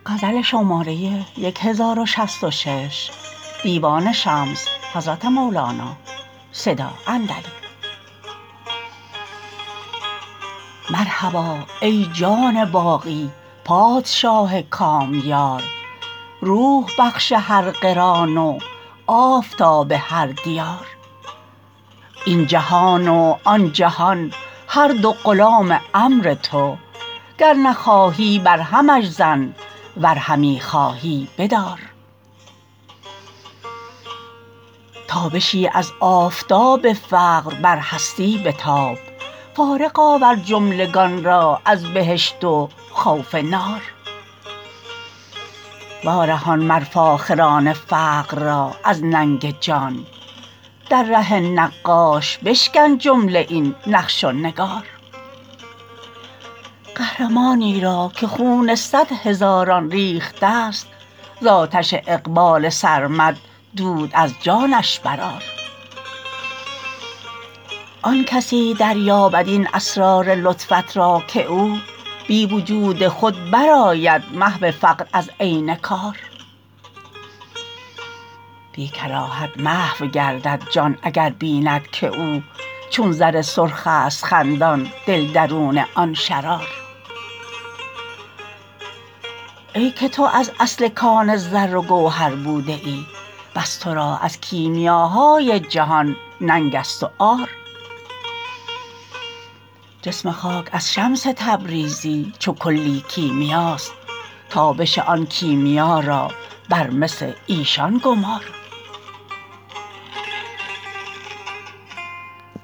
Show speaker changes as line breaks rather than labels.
مرحبا ای جان باقی پادشاه کامیار، روح بخش هر قران و آفتاب هر دیار. این جهان و آن جهان هر دو غلام امر تو، گر نخواهی برهمش زن ور همی خواهی بدار. تابشی از آفتاب فقر بر هستی بتاب، فارغ آور جملگان را از بهشت و خوف نار. وارهان مر فاخران فقر را از ننگ جان، در ره نقاش بشکن جمله این نقش و نگار. قهرمانی را که خون صد هزاران ریخته ست، ز آتش اقبال سرمد دود از جانش برآر. آن کسی دریابد این اسرار لطفت را که او بی وجود خود برآید محو فقر از عین کار. بی کراهت محو گردد جان اگر بیند که او چون زر سرخ است خندان دل درون آن شرار. ای که تو از اصل کان زر و گوهر بوده ای، بس تو را از کیمیاهای جهان ننگ است و عار. جسم خاک از شمس تبریزی چو کلی کیمیاست، تابش آن کیمیا را بر مس ایشان گمار.